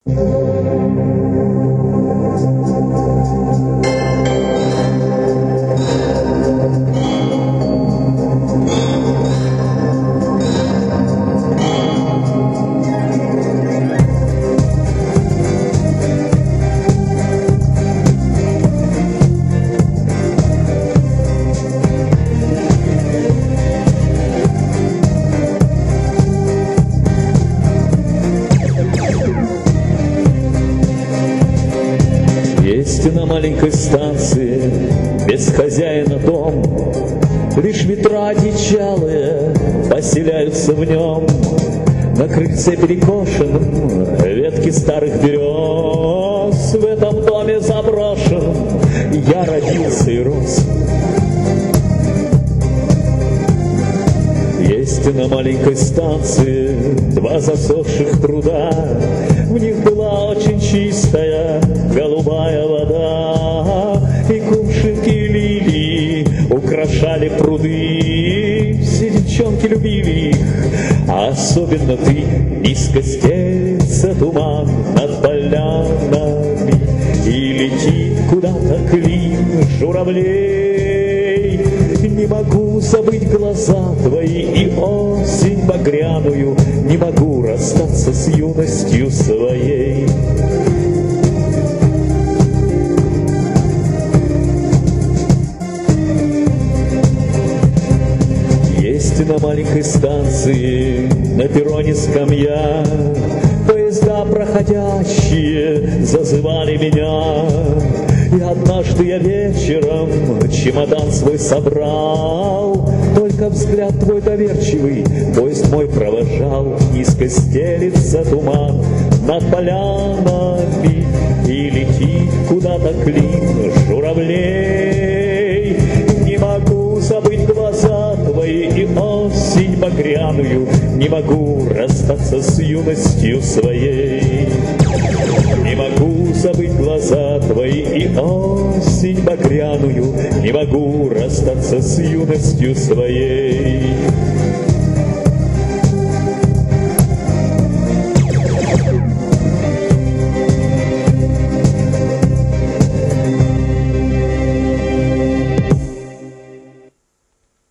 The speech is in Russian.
Есть на маленькой станции без хозяина дом, лишь ветра одичалые поселяются в нем. На крыльце перекошенном ветки старых берез, в этом доме заброшенном я родился и рос. Есть на маленькой станции два засохших пруда, в них была очень чистая голубая вода, и кувшинки лилии украшали пруды. Все девчонки любили их, а особенно ты. Низко стелется туман над полянами, и летит куда-то клин журавлей. Не могу забыть глаза твои и осень багряную, не могу расстаться с юностью своей. Есть на маленькой станции на перроне скамья, поезда проходящие зазывали меня. И однажды я вечером чемодан свой собрал, только взгляд твой доверчивый поезд мой провожал. Низко стелится туман над полянами, и летит куда-то клин журавлей. Не могу забыть глаза твои и осень багряную, не могу расстаться с юностью своей. Не могу забыть глаза твои и осень багряную, не могу расстаться с юностью своей.